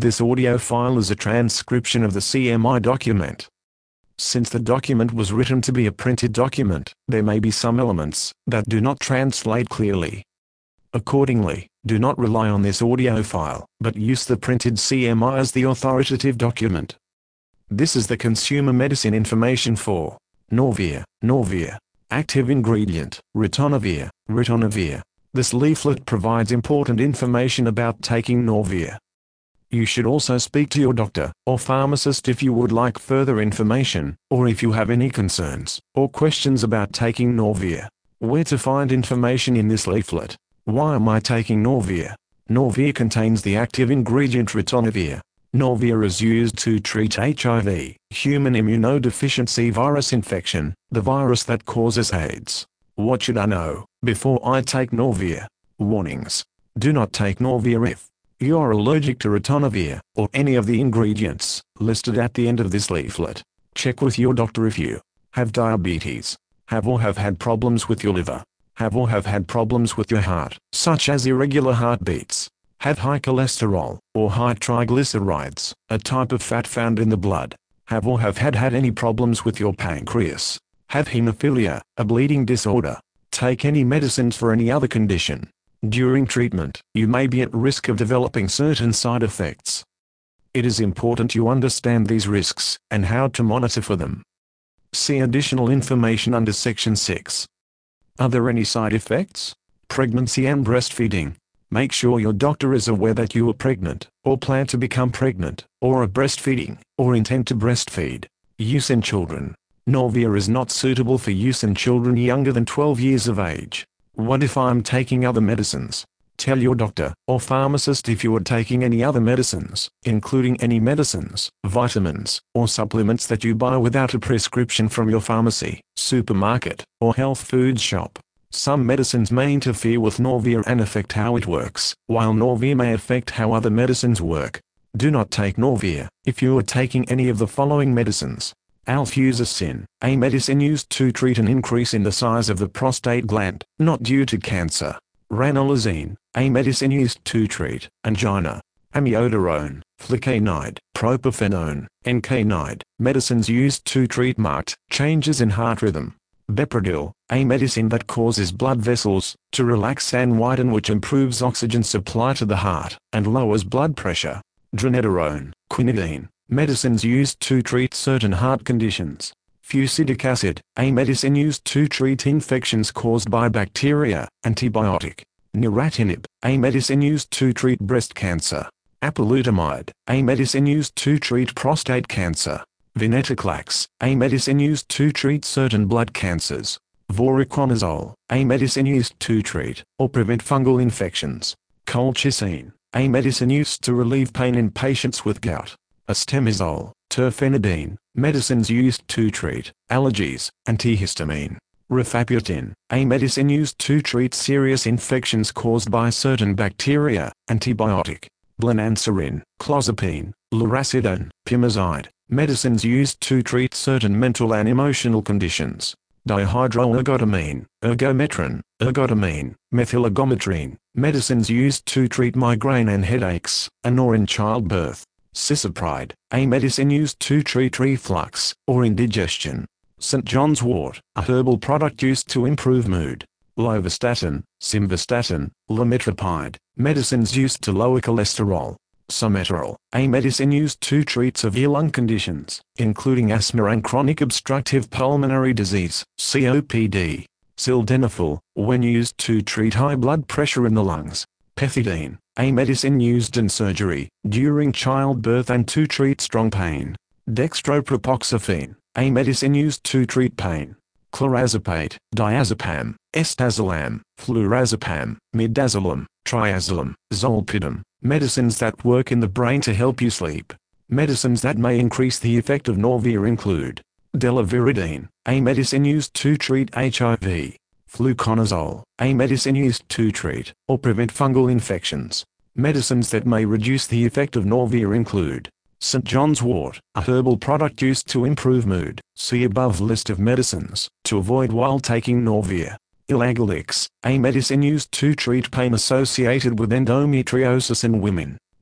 This audio file is a transcription of the CMI document. Since the document was written to be a printed document, there may be some elements that do not translate clearly. Accordingly, do not rely on this audio file, but use the printed CMI as the authoritative document. This is the consumer medicine information for Norvia. Norvia. Active ingredient, ritonavir. Ritonavir. This leaflet provides important information about taking Norvia. You should also speak to your doctor or pharmacist if you would like further information, or if you have any concerns or questions about taking Norvia. Where to find information in this leaflet? Why am I taking Norvia? Norvia contains the active ingredient ritonavir. Norvia is used to treat HIV, human immunodeficiency virus infection, the virus that causes AIDS. What should I know before I take Norvia? Warnings. Do not take Norvia if you are allergic to ritonavir or any of the ingredients listed at the end of this leaflet. Check with your doctor if you have diabetes, have or have had problems with your liver, have or have had problems with your heart, such as irregular heartbeats, have high cholesterol or high triglycerides, a type of fat found in the blood, have or have had any problems with your pancreas, have hemophilia, a bleeding disorder, take any medicines for any other condition. During treatment, you may be at risk of developing certain side effects. It is important you understand these risks and how to monitor for them. See additional information under Section 6. Are there any side effects? Pregnancy and breastfeeding. Make sure your doctor is aware that you are pregnant, or plan to become pregnant, or are breastfeeding, or intend to breastfeed. Use in children. Norvia is not suitable for use in children younger than 12 years of age. What if I'm taking other medicines? Tell your doctor or pharmacist if you are taking any other medicines, including any medicines, vitamins, or supplements that you buy without a prescription from your pharmacy, supermarket, or health food shop. Some medicines may interfere with Norvia and affect how it works, while Norvia may affect how other medicines work. Do not take Norvia if you are taking any of the following medicines. Alfuzacin, a medicine used to treat an increase in the size of the prostate gland, not due to cancer. Ranolazine, a medicine used to treat angina. Amiodarone, flecainide, propafenone, encainide, medicines used to treat marked changes in heart rhythm. Bepredil, a medicine that causes blood vessels to relax and widen, which improves oxygen supply to the heart and lowers blood pressure. Dronedarone, quinidine, medicines used to treat certain heart conditions. Fusidic acid, a medicine used to treat infections caused by bacteria. Antibiotic. Niratinib, a medicine used to treat breast cancer. Apalutamide, a medicine used to treat prostate cancer. Venetoclax, a medicine used to treat certain blood cancers. Voriconazole, a medicine used to treat or prevent fungal infections. Colchicine, a medicine used to relieve pain in patients with gout. Estemizole, terfenadine, medicines used to treat allergies. Antihistamine. Rifabutin, a medicine used to treat serious infections caused by certain bacteria. Antibiotic. Blenanserin, clozapine, lurasidone, pimozide, medicines used to treat certain mental and emotional conditions. Dihydroergotamine, ergometrin, ergotamine, methylergometrine, medicines used to treat migraine and headaches, or in childbirth. Cisapride, a medicine used to treat reflux or indigestion. St. John's wort, a herbal product used to improve mood. Lovastatin, simvastatin, lamitropide, medicines used to lower cholesterol. Someterol, a medicine used to treat severe lung conditions, including asthma and chronic obstructive pulmonary disease, COPD. Sildenafil, when used to treat high blood pressure in the lungs. Pethidine, a medicine used in surgery, during childbirth and to treat strong pain. Dextropropoxyphene, a medicine used to treat pain. Clorazepate, diazepam, estazolam, flurazepam, midazolam, triazolam, zolpidem, medicines that work in the brain to help you sleep. Medicines that may increase the effect of Norvia include delaviridine, a medicine used to treat HIV. Fluconazole, a medicine used to treat or prevent fungal infections. Medicines that may reduce the effect of Norvia include St. John's wort, a herbal product used to improve mood. See above list of medicines to avoid while taking Norvia. Elagolix, a medicine used to treat pain associated with endometriosis in women.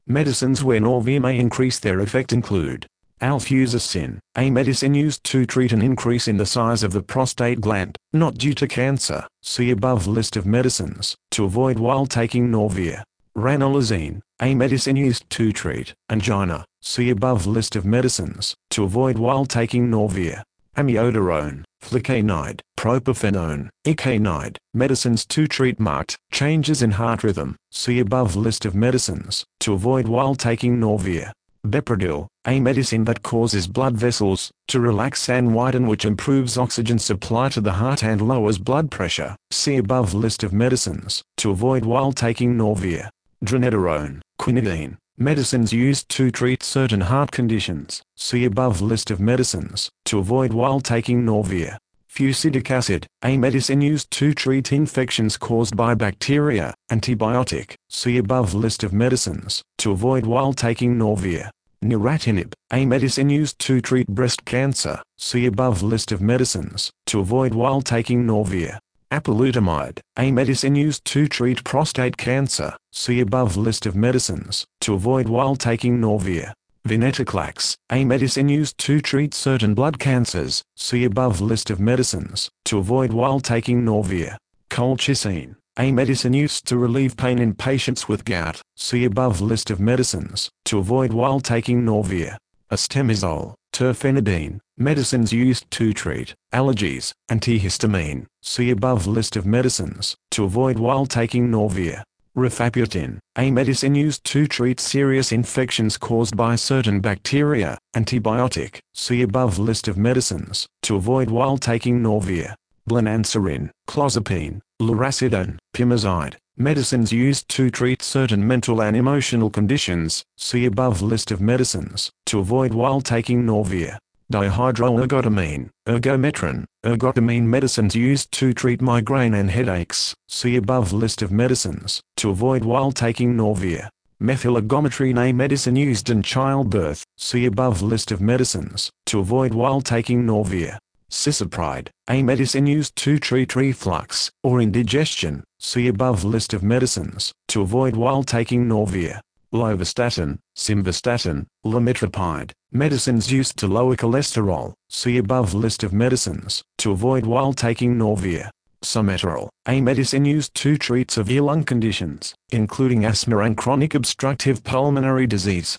Medicines where Norvir may increase their effect include alfuzosin, a medicine used to treat an increase in the size of the prostate gland, not due to cancer. See above list of medicines to avoid while taking Norvir. Ranolazine, a medicine used to treat angina. See above list of medicines to avoid while taking Norvir. Amiodarone, flecainide, propafenone, echinide, medicines to treat marked changes in heart rhythm. See above list of medicines to avoid while taking Norvir. Bepredil, a medicine that causes blood vessels to relax and widen, which improves oxygen supply to the heart and lowers blood pressure. See above list of medicines to avoid while taking Norvir. Dronedarone, quinidine, medicines used to treat certain heart conditions. See above list of medicines to avoid while taking Norvir. Fusidic acid, a medicine used to treat infections caused by bacteria. Antibiotic. See above list of medicines to avoid while taking Norvir. Neratinib, a medicine used to treat breast cancer. See above list of medicines to avoid while taking Norvir. Apalutamide, a medicine used to treat prostate cancer. See above list of medicines to avoid while taking Norvir. Venetoclax, a medicine used to treat certain blood cancers. See above list of medicines to avoid while taking Norvir. Colchicine, a medicine used to relieve pain in patients with gout. See above list of medicines to avoid while taking Norvir. Astemizole, terfenadine, medicines used to treat allergies. Antihistamine. See above list of medicines to avoid while taking Norvir. Rifabutin, a medicine used to treat serious infections caused by certain bacteria. Antibiotic. See above list of medicines to avoid while taking Norvir. Blenanserin, clozapine, lurasidone, pimozide, medicines used to treat certain mental and emotional conditions. See above list of medicines to avoid while taking Norvir. Dihydroergotamine, ergometrin, ergotamine, medicines used to treat migraine and headaches. See above list of medicines to avoid while taking Norvir. Methylagometrine, a medicine used in childbirth. See above list of medicines to avoid while taking Norvir. Cisapride, a medicine used to treat reflux or indigestion. See above list of medicines to avoid while taking Norvir. Lovastatin, simvastatin, lamitropide, medicines used to lower cholesterol. See above list of medicines to avoid while taking Norvir. Someterol, a medicine used to treat severe lung conditions, including asthma and chronic obstructive pulmonary disease,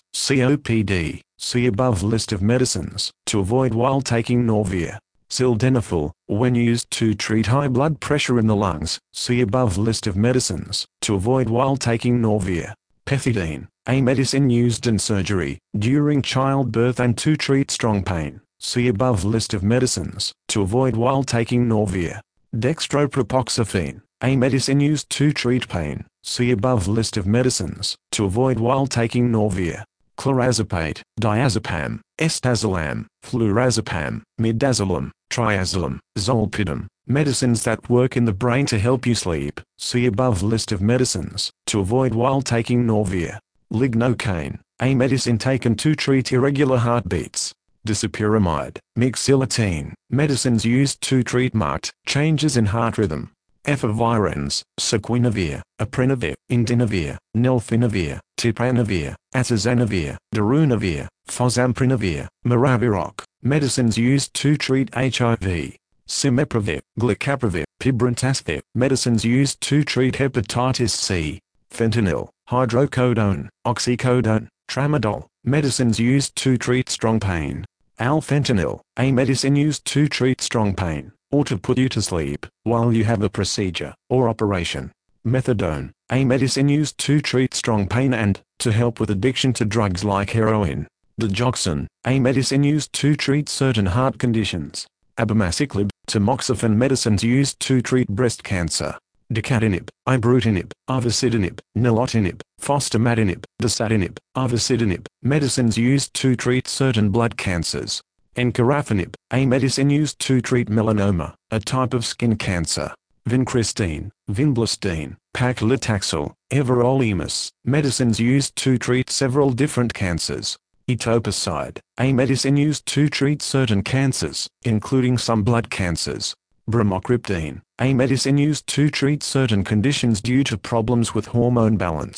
COPD. See above list of medicines to avoid while taking Norvir. Sildenafil, when used to treat high blood pressure in the lungs. See above list of medicines to avoid while taking Norvir. Pethidine, a medicine used in surgery, during childbirth and to treat strong pain. See above list of medicines to avoid while taking Norvir. Dextropropoxyphene, a medicine used to treat pain. See above list of medicines to avoid while taking Norvir. Clorazepate, diazepam, estazolam, flurazepam, midazolam, triazolam, zolpidem, medicines that work in the brain to help you sleep. See above list of medicines to avoid while taking Norvir. Lignocaine, a medicine taken to treat irregular heartbeats. Disopyramide, mixilotine, medicines used to treat marked changes in heart rhythm. Efavirenz, saquinavir, apremnivir, indinavir, nelfinavir, tipranavir, atazanavir, darunavir, fosamprenavir, maraviroc, medicines used to treat HIV. Cimepravir, glycapravir, pibrentasvir, medicines used to treat hepatitis C. Fentanyl, hydrocodone, oxycodone, tramadol, medicines used to treat strong pain. Alfentanil, a medicine used to treat strong pain, or to put you to sleep while you have a procedure or operation. Methadone, a medicine used to treat strong pain and to help with addiction to drugs like heroin. Digoxin, a medicine used to treat certain heart conditions. Abemaciclib, tamoxifen, medicines used to treat breast cancer. Dacatinib, ibrutinib, ivosidenib, nilotinib, fostamatinib, dasatinib, ivosidenib, medicines used to treat certain blood cancers. Encorafenib, a medicine used to treat melanoma, a type of skin cancer. Vincristine, vinblastine, paclitaxel, everolimus, medicines used to treat several different cancers. Etoposide, a medicine used to treat certain cancers, including some blood cancers. Bromocriptine, a medicine used to treat certain conditions due to problems with hormone balance.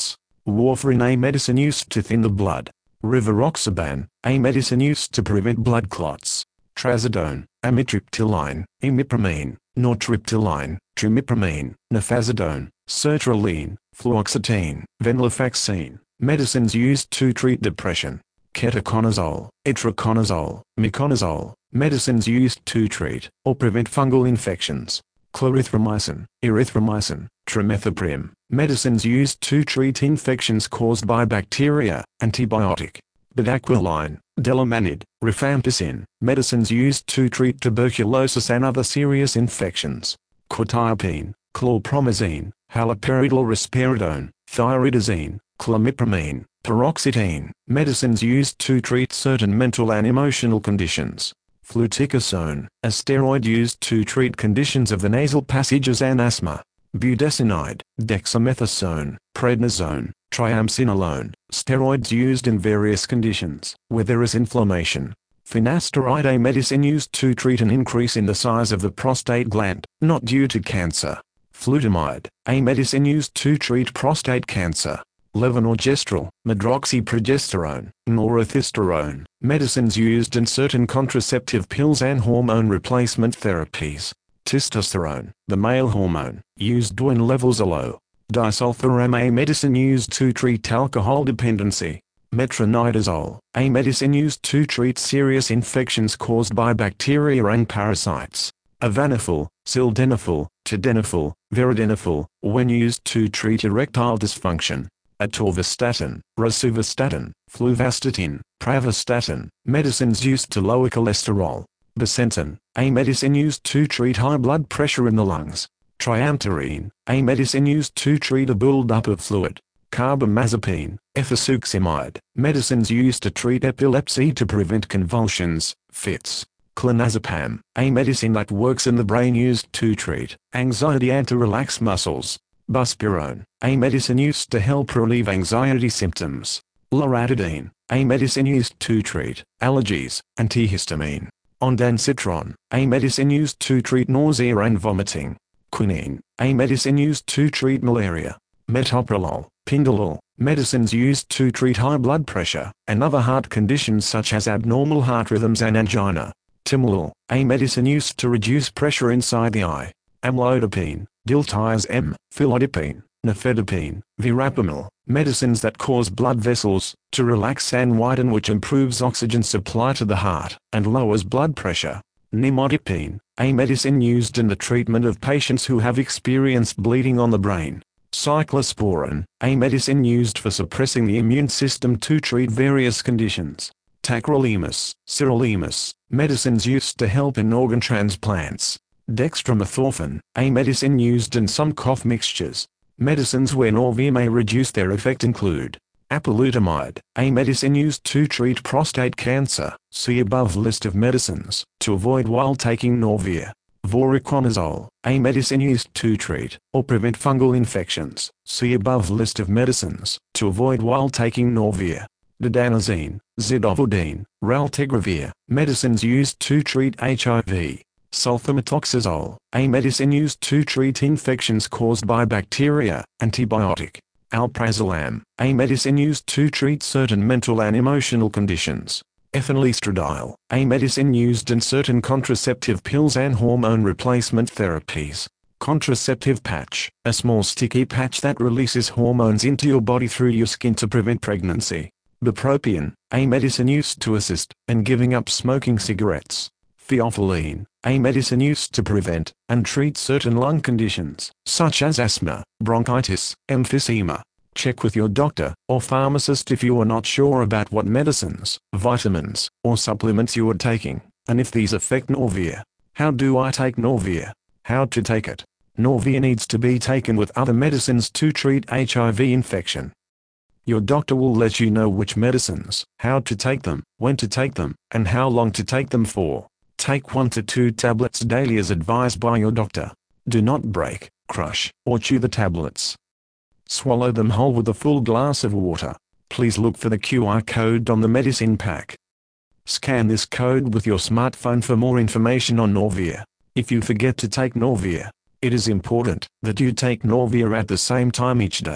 Warfarin, a medicine used to thin the blood. Rivaroxaban, a medicine used to prevent blood clots. Trazodone, amitriptyline, imipramine, nortriptyline, trimipramine, nifazodone, sertraline, fluoxetine, venlafaxine, medicines used to treat depression. Ketoconazole, itraconazole, miconazole, medicines used to treat or prevent fungal infections. Clarithromycin, erythromycin, trimethoprim, medicines used to treat infections caused by bacteria. Antibiotic. Bedaquiline, delamanid, rifampicin, medicines used to treat tuberculosis and other serious infections. Quetiapine, chlorpromazine, haloperidol risperidone, thyroidazine, clomipramine, paroxetine, medicines used to treat certain mental and emotional conditions. Fluticasone, a steroid used to treat conditions of the nasal passages and asthma. Budesonide, dexamethasone, prednisone, triamcinolone, steroids used in various conditions where there is inflammation. Finasteride, a medicine used to treat an increase in the size of the prostate gland, not due to cancer. Flutamide, a medicine used to treat prostate cancer. Levonorgestrel, medroxyprogesterone, norethisterone, medicines used in certain contraceptive pills and hormone replacement therapies. Testosterone, the male hormone, used when levels are low. Disulfiram, a medicine used to treat alcohol dependency. Metronidazole, a medicine used to treat serious infections caused by bacteria and parasites. Avanafil, sildenafil, tadalafil, viridinafil, when used to treat erectile dysfunction. Atorvastatin, rosuvastatin, fluvastatin, pravastatin, medicines used to lower cholesterol. Bacentin, a medicine used to treat high blood pressure in the lungs. Triamterene, a medicine used to treat a buildup of fluid. Carbamazepine, efasuximide, medicines used to treat epilepsy to prevent convulsions, fits. Clonazepam, a medicine that works in the brain used to treat anxiety and to relax muscles. Buspirone, a medicine used to help relieve anxiety symptoms. Loratadine, a medicine used to treat allergies. Antihistamine. Ondansetron, a medicine used to treat nausea and vomiting. Quinine, a medicine used to treat malaria. Metoprolol, Pindolol, medicines used to treat high blood pressure and other heart conditions such as abnormal heart rhythms and angina. Timolol, a medicine used to reduce pressure inside the eye. Amlodipine, diltiazem, philodipine, nifedipine, verapamil, medicines that cause blood vessels to relax and widen, which improves oxygen supply to the heart and lowers blood pressure. Nimodipine, a medicine used in the treatment of patients who have experienced bleeding on the brain. Cyclosporin, a medicine used for suppressing the immune system to treat various conditions. Tacrolimus, sirolimus, medicines used to help in organ transplants. Dextromethorphan, a medicine used in some cough mixtures. Medicines where Norvia may reduce their effect include apalutamide, a medicine used to treat prostate cancer. See above list of medicines to avoid while taking Norvia. Voriconazole, a medicine used to treat or prevent fungal infections. See above list of medicines to avoid while taking Norvia. Didanazine, zidovudine, raltegravir, medicines used to treat HIV. Sulfamethoxazole, a medicine used to treat infections caused by bacteria. Antibiotic. Alprazolam, a medicine used to treat certain mental and emotional conditions. Ethinylestradiol, a medicine used in certain contraceptive pills and hormone replacement therapies. Contraceptive patch, a small sticky patch that releases hormones into your body through your skin to prevent pregnancy. Bupropion, a medicine used to assist in giving up smoking cigarettes. Theophylline, a medicine used to prevent and treat certain lung conditions, such as asthma, bronchitis, emphysema. Check with your doctor or pharmacist if you are not sure about what medicines, vitamins, or supplements you are taking, and if these affect Norvia. How do I take Norvia? How to take it? Norvia needs to be taken with other medicines to treat HIV infection. Your doctor will let you know which medicines, how to take them, when to take them, and how long to take them for. Take 1 to 2 tablets daily as advised by your doctor. Do not break, crush, or chew the tablets. Swallow them whole with a full glass of water. Please look for the QR code on the medicine pack. Scan this code with your smartphone for more information on Norvia. If you forget to take Norvia, it is important that you take Norvia at the same time each day.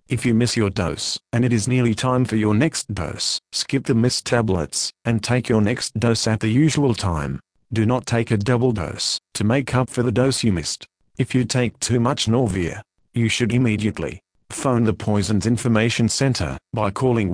If you miss your dose, and it is nearly time for your next dose, skip the missed tablets, and take your next dose at the usual time. Do not take a double dose, to make up for the dose you missed. If you take too much Norvia, you should immediately phone the Poisons Information Center by calling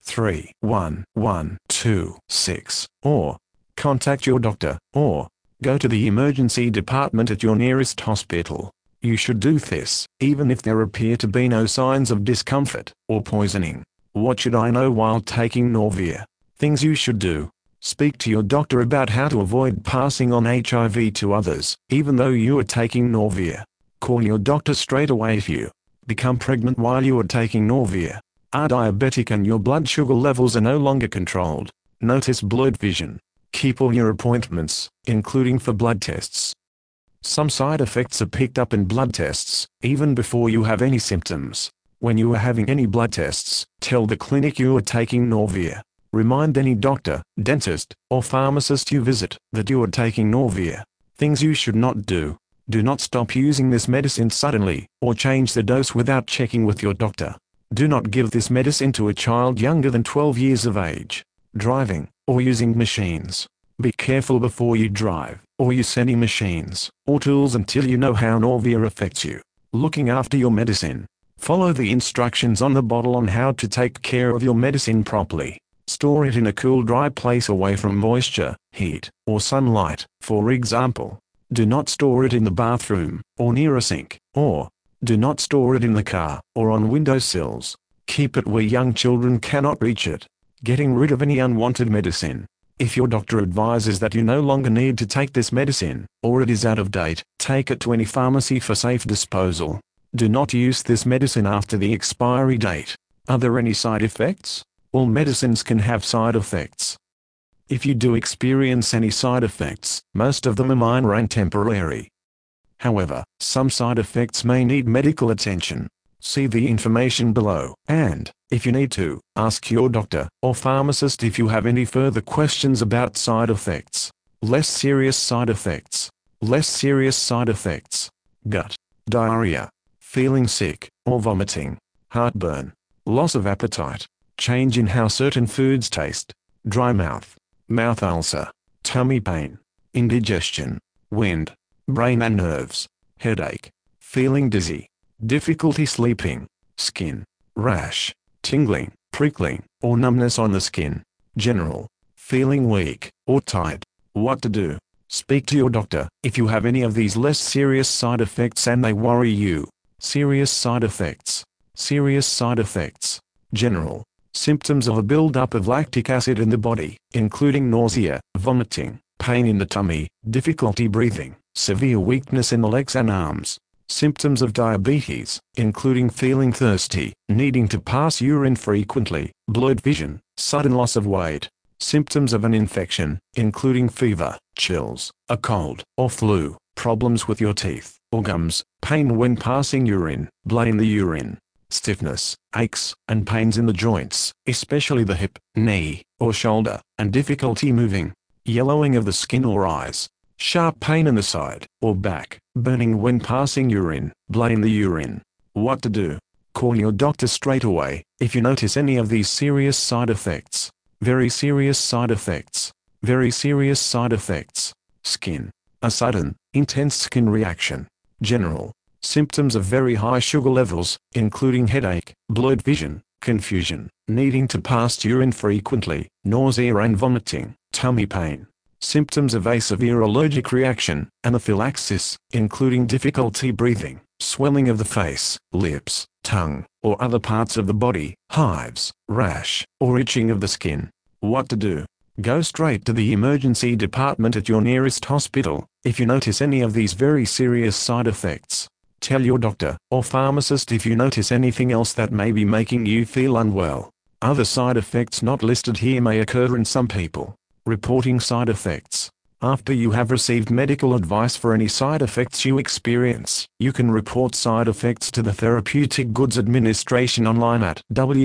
1-311-26, or contact your doctor, or go to the emergency department at your nearest hospital. You should do this, even if there appear to be no signs of discomfort or poisoning. What should I know while taking Norvia? Things you should do. Speak to your doctor about how to avoid passing on HIV to others, even though you are taking Norvia. Call your doctor straight away if you become pregnant while you are taking Norvia, are diabetic and your blood sugar levels are no longer controlled. Notice blurred vision. Keep all your appointments, including for blood tests. Some side effects are picked up in blood tests, even before you have any symptoms. When you are having any blood tests, tell the clinic you are taking Norvia. Remind any doctor, dentist, or pharmacist you visit that you are taking Norvia. Things you should not do. Do not stop using this medicine suddenly, or change the dose without checking with your doctor. Do not give this medicine to a child younger than 12 years of age. Driving, or using machines. Be careful before you drive, or use any machines, or tools until you know how Norvia affects you. Looking after your medicine. Follow the instructions on the bottle on how to take care of your medicine properly. Store it in a cool, dry place away from moisture, heat, or sunlight. For example, do not store it in the bathroom, or near a sink, or do not store it in the car, or on windowsills. Keep it where young children cannot reach it. Getting rid of any unwanted medicine. If your doctor advises that you no longer need to take this medicine, or it is out of date, take it to any pharmacy for safe disposal. Do not use this medicine after the expiry date. Are there any side effects? All medicines can have side effects. If you do experience any side effects, most of them are minor and temporary. However, some side effects may need medical attention. See the information below, and, if you need to, ask your doctor or pharmacist if you have any further questions about side effects. Less serious side effects. Less serious side effects. Gut, diarrhea, feeling sick or vomiting, heartburn, loss of appetite, change in how certain foods taste, dry mouth, mouth ulcer, tummy pain, indigestion, wind, brain and nerves, headache, feeling dizzy, difficulty sleeping, skin, rash, tingling, prickling, or numbness on the skin, general, feeling weak, or tired. What to do? Speak to your doctor if you have any of these less serious side effects and they worry you. Serious side effects. Serious side effects. General. Symptoms of a buildup of lactic acid in the body, including nausea, vomiting, pain in the tummy, difficulty breathing, severe weakness in the legs and arms. Symptoms of diabetes, including feeling thirsty, needing to pass urine frequently, blurred vision, sudden loss of weight. Symptoms of an infection, including fever, chills, a cold or flu, problems with your teeth or gums, pain when passing urine, blood in the urine, stiffness, aches, and pains in the joints, especially the hip, knee, or shoulder, and difficulty moving, yellowing of the skin or eyes, sharp pain in the side or back, burning when passing urine, blood in the urine. What to do? Call your doctor straight away if you notice any of these serious side effects. Very serious side effects. Very serious side effects. Skin. A sudden, intense skin reaction. General. Symptoms of very high sugar levels, including headache, blurred vision, confusion, needing to pass urine frequently, nausea and vomiting, tummy pain. Symptoms of a severe allergic reaction, anaphylaxis, including difficulty breathing, swelling of the face, lips, tongue, or other parts of the body, hives, rash, or itching of the skin. What to do? Go straight to the emergency department at your nearest hospital if you notice any of these very serious side effects. Tell your doctor or pharmacist if you notice anything else that may be making you feel unwell. Other side effects not listed here may occur in some people. Reporting side effects. After you have received medical advice for any side effects you experience, you can report side effects to the Therapeutic Goods Administration online at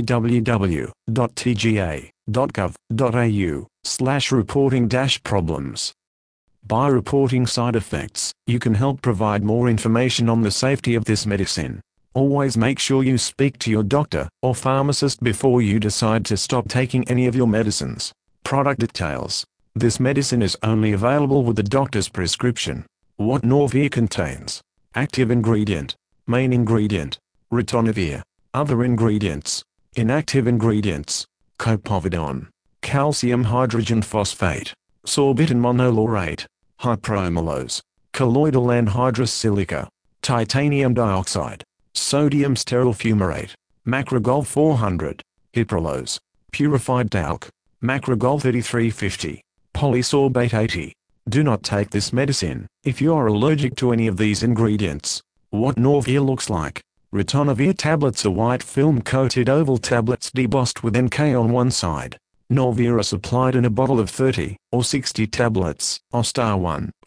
www.tga.gov.au/reporting-problems. By reporting side effects, you can help provide more information on the safety of this medicine. Always make sure you speak to your doctor or pharmacist before you decide to stop taking any of your medicines. Product details. This medicine is only available with the doctor's prescription. What Norvir contains. Active ingredient. Main ingredient. Ritonavir. Other ingredients. Inactive ingredients. Copovidone. Calcium hydrogen phosphate. Sorbitan monolaurate. Hypromolose. Colloidal anhydrous silica. Titanium dioxide. Sodium stearyl fumarate. Macrogol 400. Hyprolose. Purified talc. Macrogol 3350. Polysorbate 80. Do not take this medicine if you are allergic to any of these ingredients. What Norvir looks like. Ritonavir tablets are white film-coated oval tablets debossed with NK on one side. Norvir are supplied in a bottle of 30 or 60 tablets, OSTAR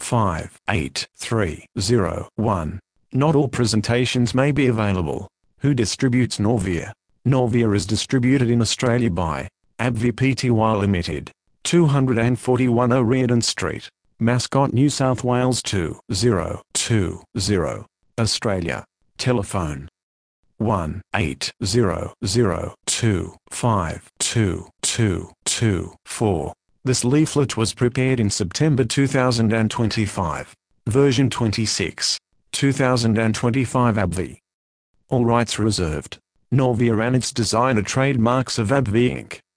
158301. Not all presentations may be available. Who distributes Norvir? Norvir is distributed in Australia by AbbVie Pty Limited, 241 O'Riordan Street, Mascot, New South Wales 2020, Australia. Telephone 1-800-252-2224. This leaflet was prepared in September 2025. Version 26. 2025 AbbVie. All rights reserved. Norvir and its designer trademarks of AbbVie Inc.